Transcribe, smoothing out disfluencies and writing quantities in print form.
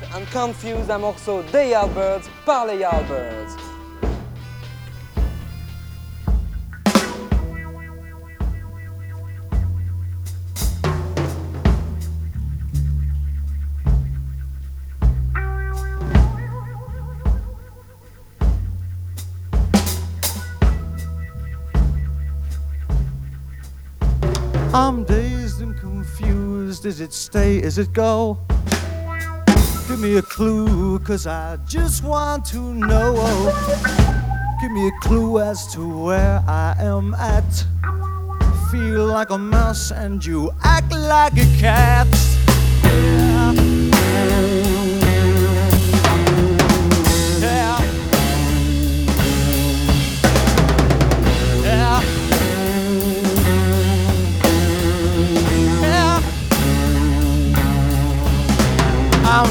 and confused un morceau des Yardbirds par les Yardbirds. I'm dazed and confused. Is it stay? Is it go? Give me a clue, 'cause I just want to know. Give me a clue as to where I am at. Feel like a mouse and you act like a cat.